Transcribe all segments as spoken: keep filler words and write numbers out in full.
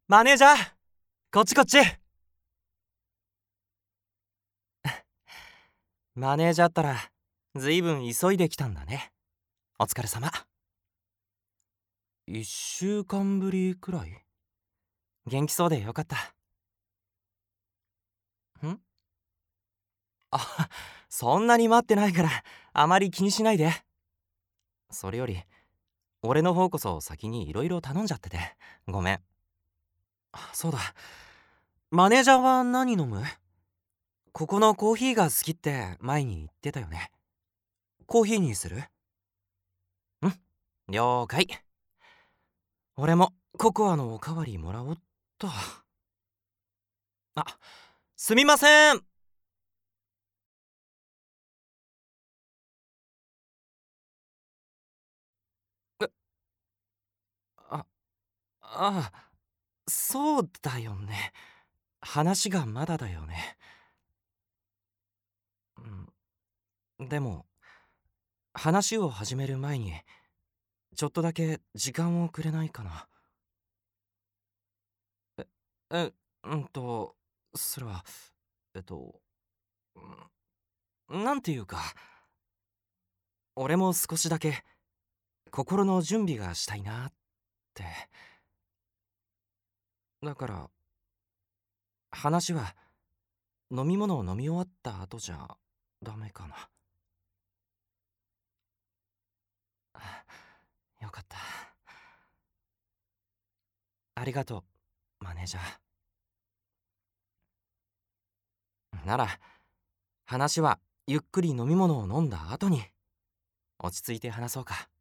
マネージャー、こっちこっち。マネージャーったらずいぶん急いできたんだね。お疲れ様。一週間ぶりくらい？元気そうでよかった。んあ、そんなに待ってないからあまり気にしないで。それより俺の方こそ先にいろいろ頼んじゃっててごめん。そうだ、マネージャーは何飲む？ここのコーヒーが好きって前に言ってたよね。コーヒーにする？うん、了解。俺もココアのおかわりもらおっと。あ、すみません。え、あ、あ、そうだよね。話がまだだよね。うん、でも話を始める前にちょっとだけ時間をくれないかな。え、え、うんと、それは、えっと、うんなんていうか、俺も少しだけ心の準備がしたいなって。だから話は飲み物を飲み終わった後じゃダメかな。あ、よかった。ありがとう、マネージャー。なら話はゆっくり飲み物を飲んだ後に落ち着いて話そうか。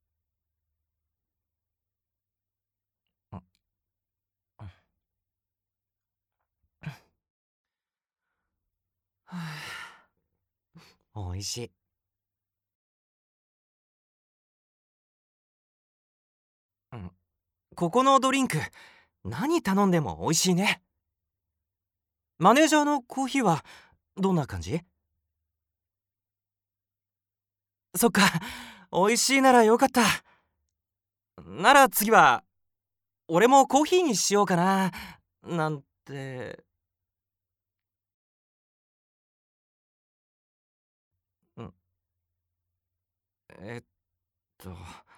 うんはあ、おいしい。うん、ここのドリンク何頼んでも美味しいね。マネージャーのコーヒーはどんな感じ？そっか、美味しいならよかった。なら次は俺もコーヒーにしようかななんて。うん、えっと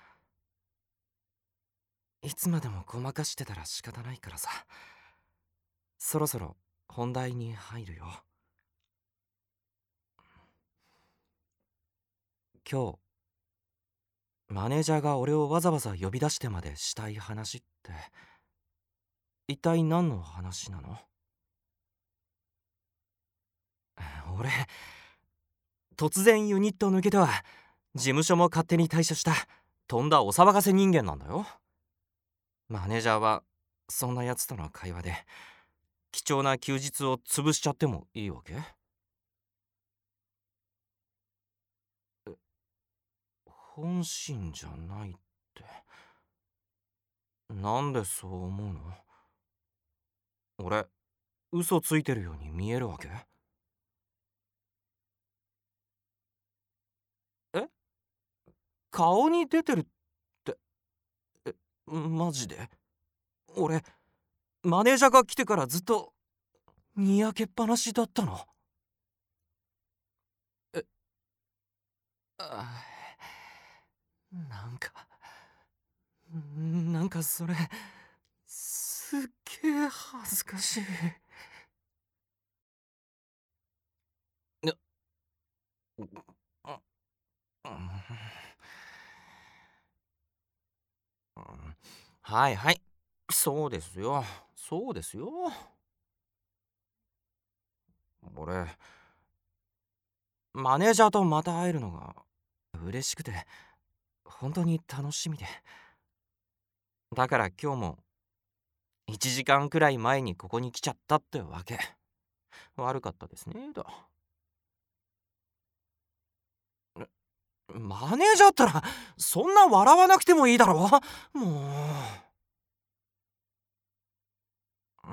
いつまでもごまかしてたら仕方ないからさ、そろそろ本題に入るよ。今日マネージャーが俺をわざわざ呼び出してまでしたい話って一体何の話なの？俺突然ユニット抜けては事務所も勝手に退社したとんだお騒がせ人間なんだよ。マネージャーはそんなやつとの会話で貴重な休日を潰しちゃってもいいわけ？本心じゃないってなんでそう思うの？俺嘘ついてるように見えるわけ？え、顔に出てるって？え、マジで？俺マネージャーが来てからずっとにやけっぱなしだったの？え、あ、なんかなんかそれすっげえ恥ずかしい。な、あ、うん、はいはい、そうですよ、そうですよ。俺マネージャーとまた会えるのが嬉しくて本当に楽しみで、だから今日もいちじかんくらい前にここに来ちゃったってわけ。悪かったですねだ。マネージャーったらそんな笑わなくてもいいだろもう。うん、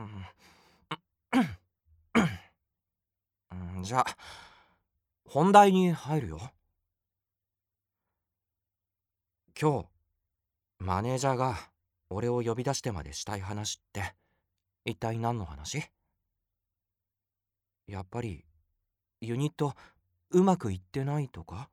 じゃあ本題に入るよ。今日マネージャーが俺を呼び出してまでしたい話って一体何の話？やっぱりユニットうまくいってないとか？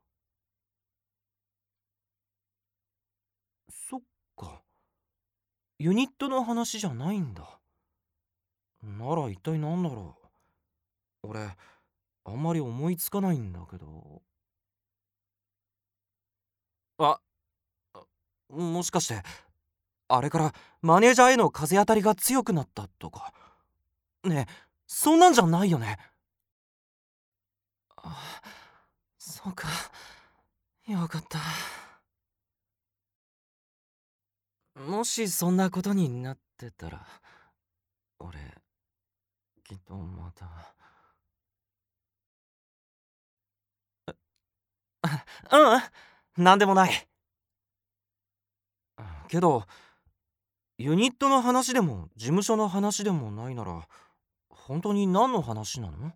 そっか、ユニットの話じゃないんだ。なら一体何だろう。俺あんまり思いつかないんだけど。あ、もしかしてあれからマネージャーへの風当たりが強くなったとか？ねえ、そんなんじゃないよね？あ、そうか、よかった。もしそんなことになってたら俺きっとまた。ううん、なんでもない。けどユニットの話でも事務所の話でもないなら本当に何の話なの？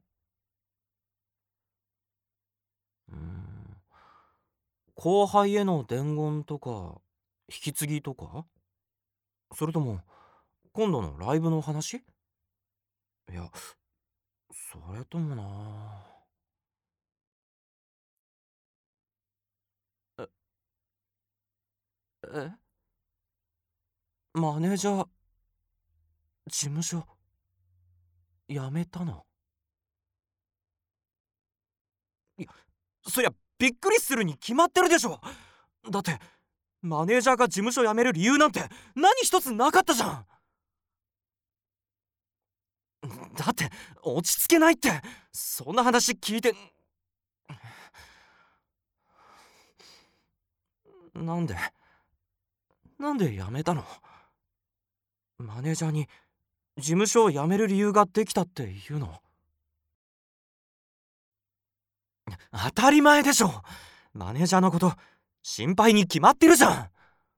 うーん、後輩への伝言とか引き継ぎとか？それとも今度のライブの話？いや、それともな。ええマネージャー事務所辞めたの？いや、そりゃびっくりするに決まってるでしょ。だってマネージャーが事務所辞める理由なんて何一つなかったじゃん。だって落ち着けないって、そんな話聞いて。なんでなんで辞めたの？マネージャーに事務所を辞める理由ができたっていうの？当たり前でしょ。マネージャーのこと心配に決まってるじゃ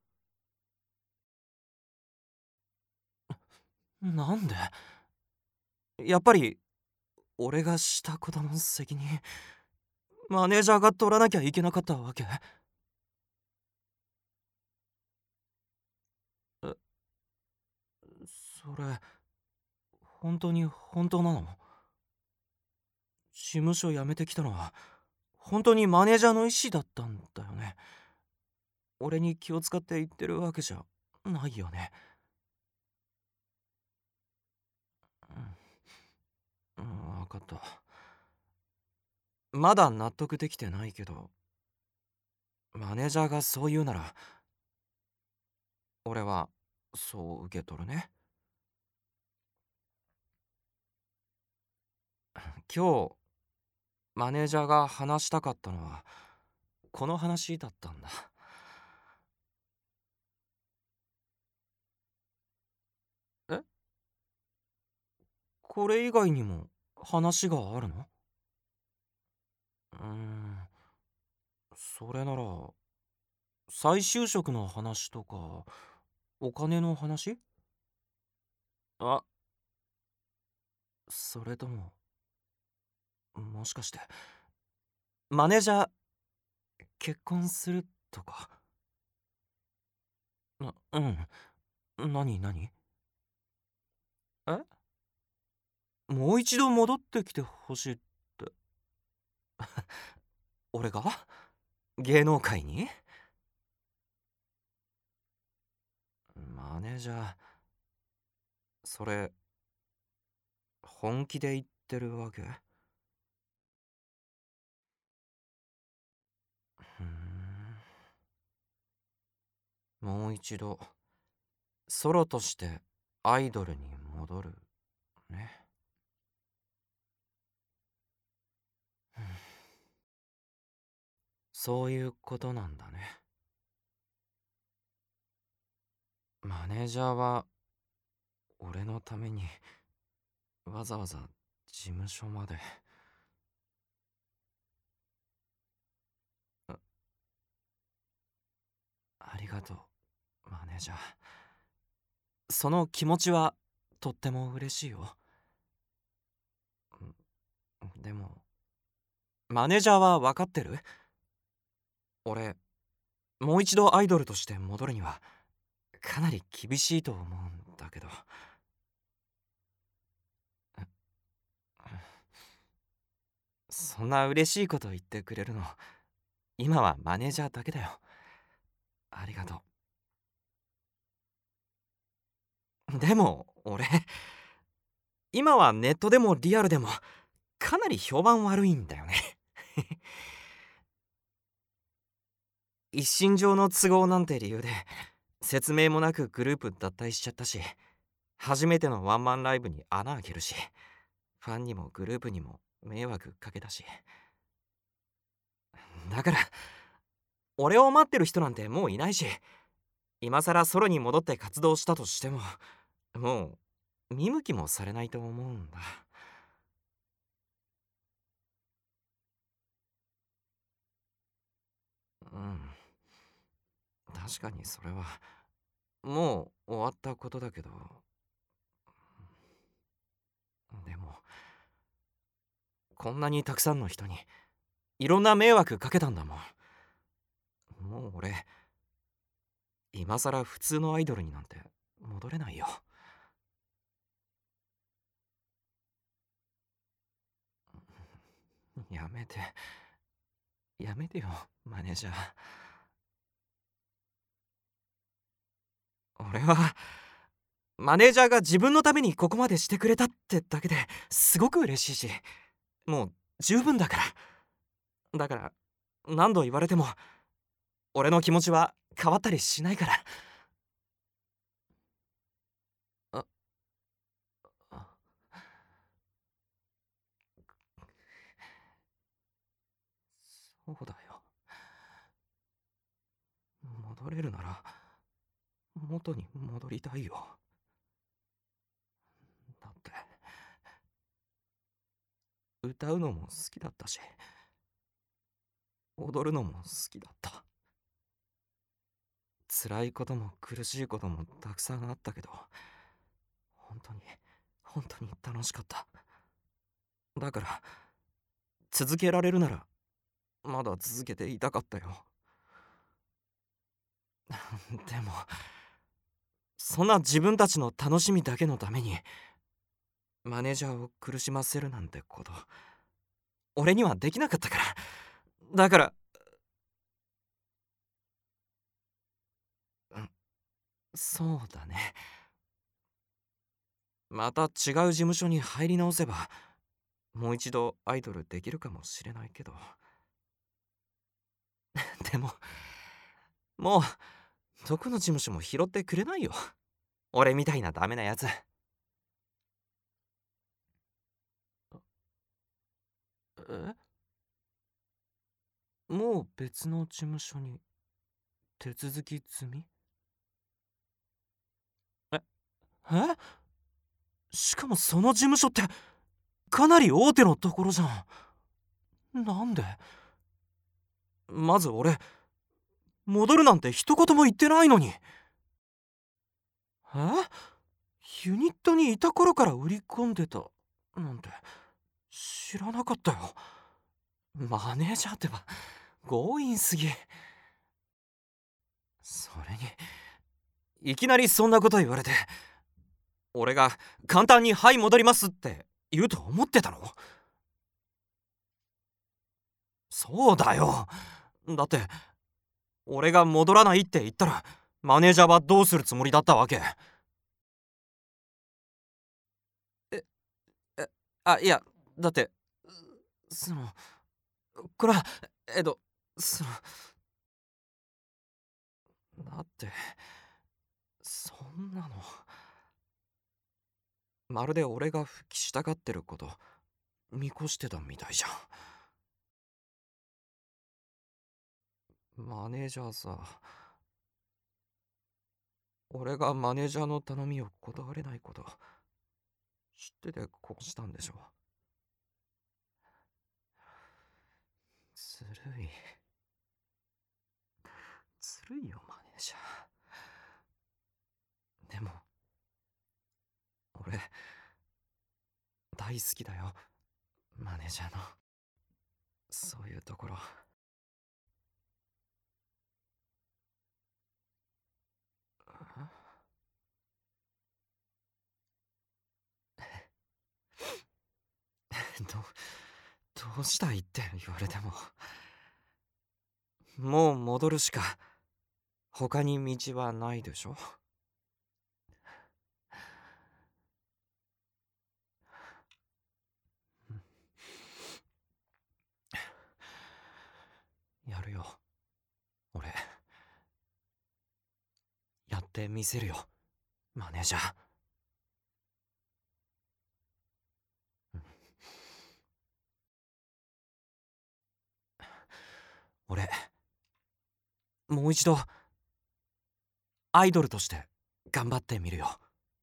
ん。なんで？やっぱり俺がしたことの責任マネージャーが取らなきゃいけなかったわけ？え、それ本当に本当なの？事務所辞めてきたのは本当にマネージャーの意思だったんだよね？俺に気を使って言ってるわけじゃないよね？うん、うん、分かった。まだ納得できてないけど、マネージャーがそう言うなら俺はそう受け取るね。今日マネージャーが話したかったのはこの話だったんだ。え、これ以外にも話があるの？うーん、それなら再就職の話とかお金の話？あ、それとももしかしてマネージャー結婚するとか？な、うん、何何？え、もう一度戻ってきてほしいって？俺が芸能界に？マネージャー、それ本気で言ってるわけ？うーん、もう一度ソロとしてアイドルに戻るね。うん、そういうことなんだね。マネージャーは俺のためにわざわざ事務所まで。あ、ありがとうマネージャー。その気持ちはとっても嬉しいよ。でもマネージャーは分かってる？俺もう一度アイドルとして戻るにはかなり厳しいと思うんだけど。 そんな嬉しいこと言ってくれるの今はマネージャーだけだよ。ありがとう。でも俺今はネットでもリアルでもかなり評判悪いんだよね。一身上の都合なんて理由で説明もなくグループ脱退しちゃったし、初めてのワンマンライブに穴開けるし、ファンにもグループにも迷惑かけたし、だから俺を待ってる人なんてもういないし、今更ソロに戻って活動したとしてももう見向きもされないと思うんだ。うん、確かにそれはもう終わったことだけど、でもこんなにたくさんの人にいろんな迷惑かけたんだもん。もう俺今更普通のアイドルになんて戻れないよ。やめてやめてよマネージャー。俺はマネージャーが自分のためにここまでしてくれたってだけですごく嬉しいし、もう十分だから。だから何度言われても俺の気持ちは変わったりしないから。ああそうだよ。戻れるなら元に戻りたいよ。だって歌うのも好きだったし、踊るのも好きだった。辛いことも苦しいこともたくさんあったけど、本当に本当に楽しかった。だから続けられるならまだ続けていたかったよ。でもそんな自分たちの楽しみだけのためにマネージャーを苦しませるなんてこと俺にはできなかったから。だからうんそうだね、また違う事務所に入り直せばもう一度アイドルできるかもしれないけど、でももうどこの事務所も拾ってくれないよ、俺みたいなダメなやつ。え、もう別の事務所に手続き済み？ええしかもその事務所ってかなり大手のところじゃん。なんで？まず俺戻るなんて一言も言ってないのに。えユニットにいた頃から売り込んでたなんて知らなかったよ。マネージャーってば強引すぎ。それにいきなりそんなこと言われて俺が簡単に「はい戻ります」って言うと思ってたの？そうだよ。だって俺が戻らないって言ったらマネージャーはどうするつもりだったわけ？ええあいやだってそのこれはえっとそのだってそんなのまるで俺が復帰したがってること見越してたみたいじゃん。マネージャーさ、俺がマネージャーの頼みを断れないこと知っててこうしたんでしょ？ずるいずるいよマネージャー。でも俺大好きだよマネージャーのそういうところ。どどうしたいって言われても、もう戻るしか他に道はないでしょ。やるよ、俺。やってみせるよ、マネージャー。俺、もう一度アイドルとして頑張ってみるよ。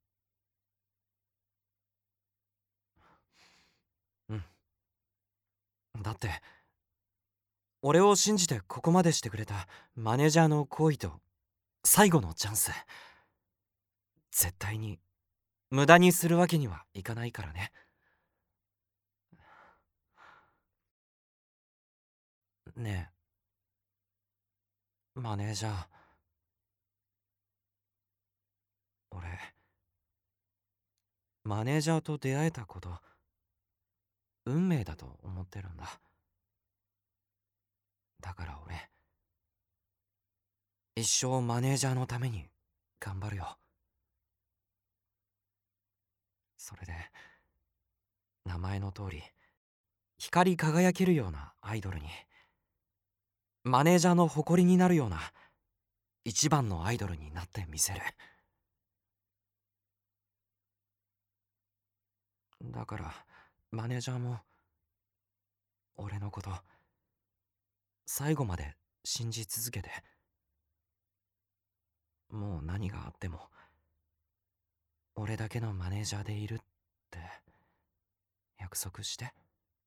うん。だって俺を信じてここまでしてくれたマネージャーの行為と最後のチャンス、絶対に無駄にするわけにはいかないからね。ねえ、マネージャー。俺、マネージャーと出会えたこと、運命だと思ってるんだ。だから俺、一生マネージャーのために頑張るよ。それで、名前の通り、光り輝けるようなアイドルに、マネージャーの誇りになるような一番のアイドルになってみせる。だからマネージャーも俺のこと最後まで信じ続けて、もう何があっても俺だけのマネージャーでいるって約束して。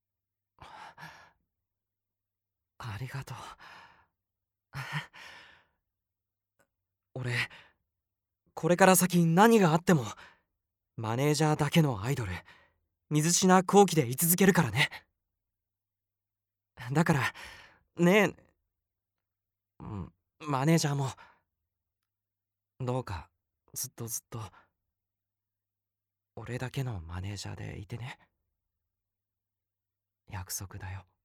ありがとう。俺、これから先何があってもマネージャーだけのアイドル、水品後期で居続けるからね。だからねえ、うん、マネージャーもどうかずっとずっと俺だけのマネージャーでいてね。約束だよ。